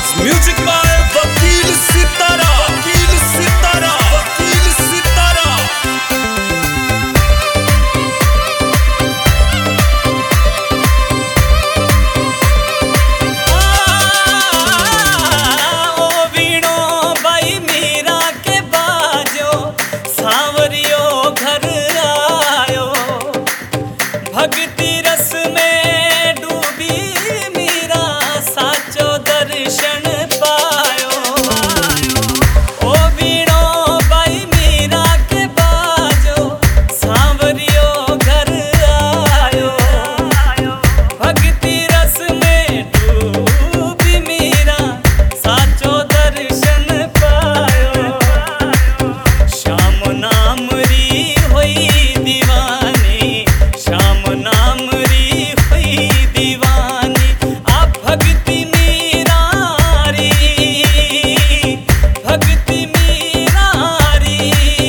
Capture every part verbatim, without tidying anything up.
Music by वकील सितारा, वकील सितारा, वकील सितारा। ओ वीणो बाई मीरा के बाजो, सांवरियो घर आयो। भक्ति रस में डूबी मीरा, साचो दर्शन पायो। ओ वीणो बाई मीरा के बाजो, सांवरियो घर आयो। भक्ति रस में डूबी मीरा, साचो दर्शन पायो। श्याम नाम री हुई दीवानी, श्याम नाम री हुई दीवानी। आ भक्ति मीरा री, भक्ति मीरा री।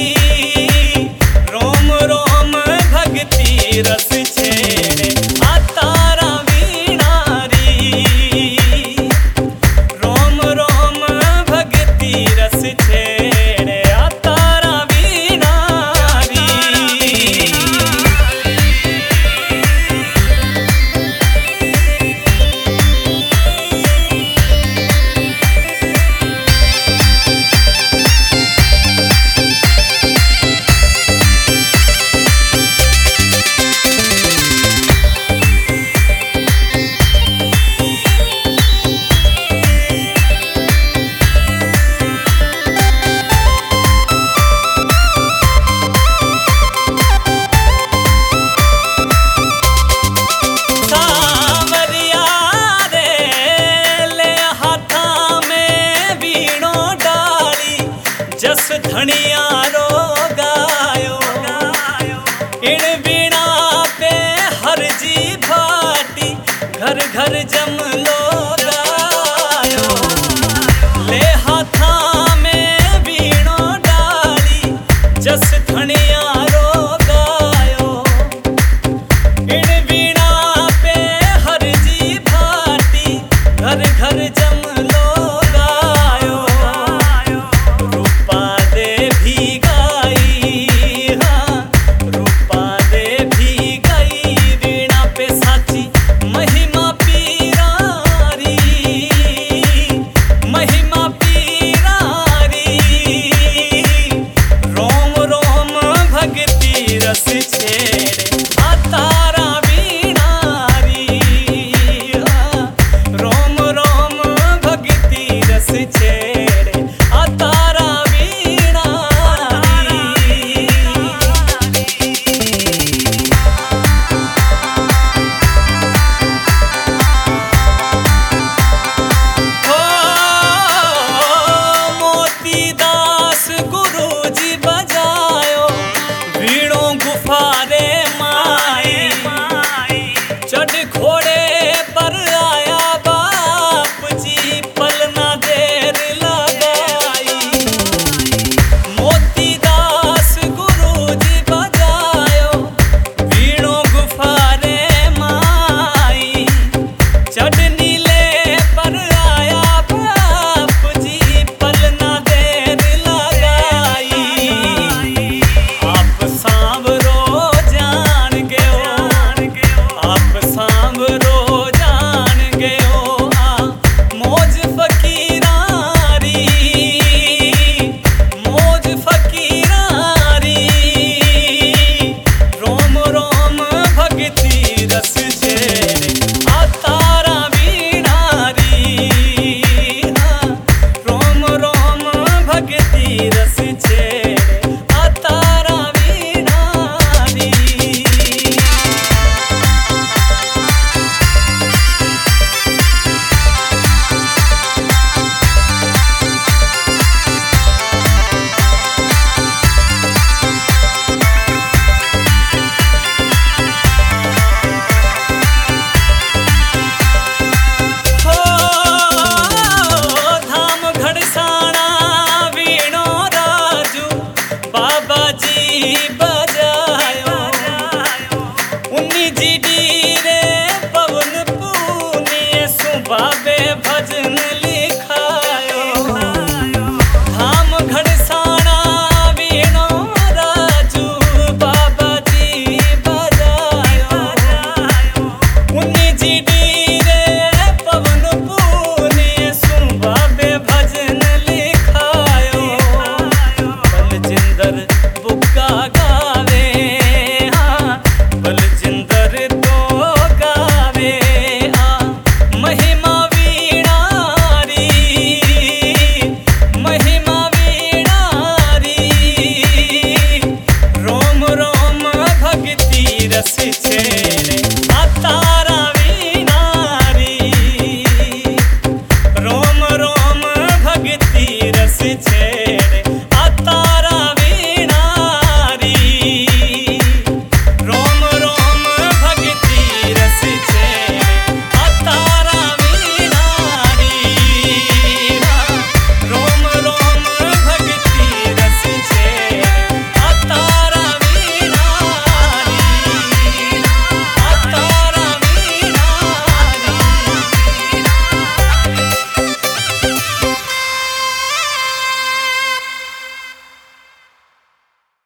रोम रोम भक्ति रस छेड़े, आ तारा वीणा री। रोम रोम भक्ति रस छेड़े, आ तारा वीणा री। सांवरिया रे ले हाथा में वीणो डाली, जस धनिया रो गायो। इन वीणा पे हरजी भाटी, घर घर जम लो गायो। ले हाथा में वीणो डाली, जस धनिया रो गायो। इन वीणा पे हरजी भाटी, घर घर जम लो गायो। रूपा दे भी गाई, हाँ रूपा दे भी गाई। वीणा पे साची महिमा पीरारी, महिमा पीरारी। रोम रोम भक्ति रस छेड़े, आ तारा वीणा री। रोम रोम भक्ति रस छेड़े, आ तारा वीणा री। हो मोती दास गुरुजी बजायो, वीणो गुफारे माई। चढ़ घोड़े पर आया बाप जी, पलना देर लगाई। मोती दास गुरुजी बजायो, वीणो गुफारे माई। चढ़ नीले पर आया बाप जी, पलना देर लगाई। आप सांवरो जान गयो, आप सांवरो जान गयो। आ मौज फकीरारी, मौज फकीरारी। रोम रोम भक्ति रस छेड़े, आ तारा वीणा री। हाँ रोम रोम भक्ति रस छेड़े, आ तारा वीणा री। हो धाम घड़साना वीणो राजू, बाबा जी बजायो। उन्नी जी डी रे पवन पूनिये सु बाबा